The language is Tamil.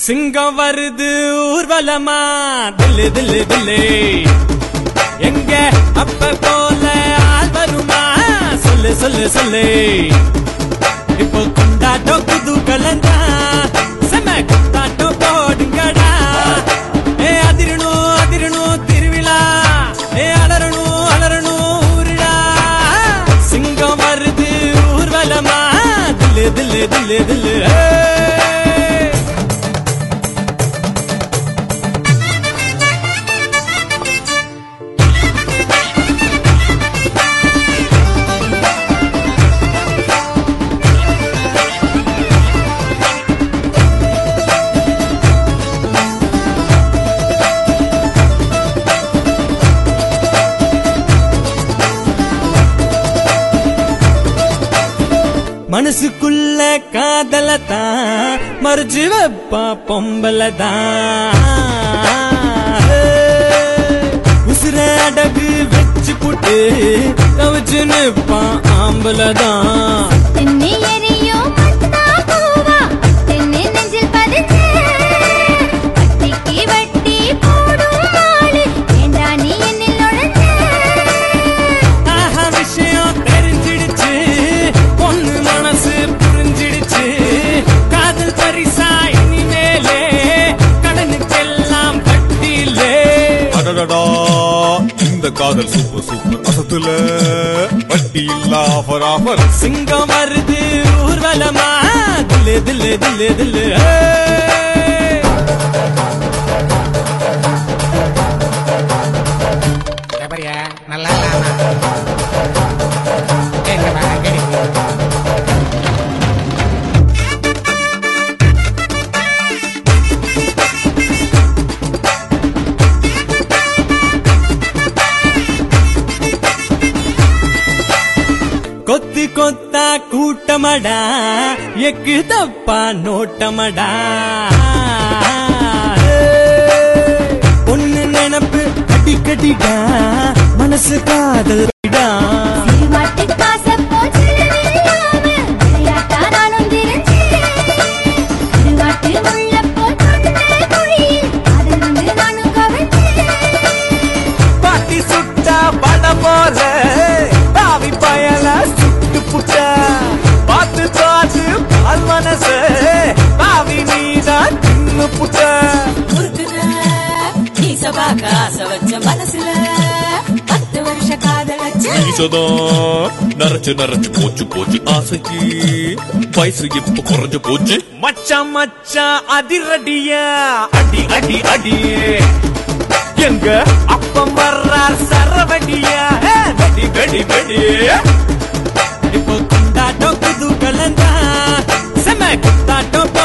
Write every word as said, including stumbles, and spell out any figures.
சிங்கம் வருது ஊர்வலமா தில்லு தில்லு தில்லு எங்க அப்ப போல ஆள் வருமா சொல்லு சொல்லு சொல்லு இப்போ கொண்டாட்டம் புது கலந்தா செம கொண்டாட்டம் போடுங்கடா ஏ அதிரணும் அதிரணும் திருவிழா ஏ அலரணும் அலரணும் ஊருடா சிங்கம் வருது ஊர்வலமா தில்லு தில்லு தில்லு தில்லு மனசுக்குள்ள காதலதான் மறுச்சு வைப்பா பொம்பலதான் உசுர அடகு வச்சு புட்டு கவச்சு நிப்பா ஆம்பலதான் இந்த காதல் சூப்பர் சூப்பர் அசத்துல வட்டி இல்ல ஆஃபர் ஆஃபர் சிங்கம் வருது ஊர்வலமா தில்லு தில்லு தில்லு தில்லு நல்லா கொத்து கொத்தா கூட்டமடா எக்கு தப்பா நோட்டமடா பொண்ணு நினப்பு அடிக்கடிடா மனசு காதல் பாட்டி சுட்டா பட போல பாவி பயல சுட்டு புட்ட பார்த்து பார்த்து பால் மனசு பாவி நீதான் தின்னு புட்ட ஆசை வச்ச மனசுல பத்து வருஷ காதல் நரைச்சு நரைச்சு போச்சு போச்சு ஆசைக்கு வயசு இப்ப குறைஞ்சு போச்சு மச்சான் மச்சான் அதிரடியா அடி அடி அடி எங்க அப்பம் வர்றார் சரவடியா வெடி வெடி வெடி இப்போ கொண்டாட்டம் புது கலந்தா செம கொண்டாட்டம்